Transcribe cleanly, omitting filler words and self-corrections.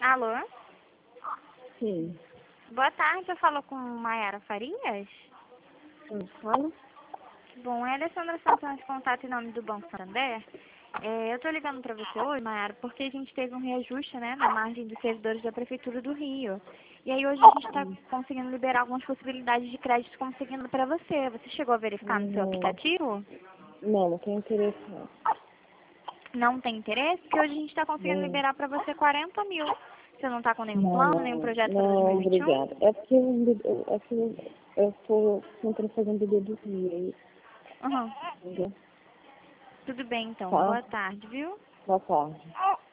Alô? Sim. Boa tarde, eu falo com Mayara Farias. Quem fala? Bom, é Alessandra Santana de contato em nome do Banco Santander. Eu tô ligando para você hoje, Mayara, porque a gente teve um reajuste, né, na margem dos servidores da Prefeitura do Rio. E aí hoje a gente está conseguindo liberar algumas possibilidades de crédito conseguindo para você. Você chegou a verificar no seu aplicativo? Não tenho interesse não. Não tem interesse? Porque hoje a gente está conseguindo Não, liberar para você 40 mil. Você não está com nenhum não, plano, nenhum não, projeto para não, 2021? obrigada. É porque eu estou tentando fazer um bebê do Rio aí, Uhum. entendeu? Tudo bem, então. Tá? Boa tarde, viu? Boa tarde.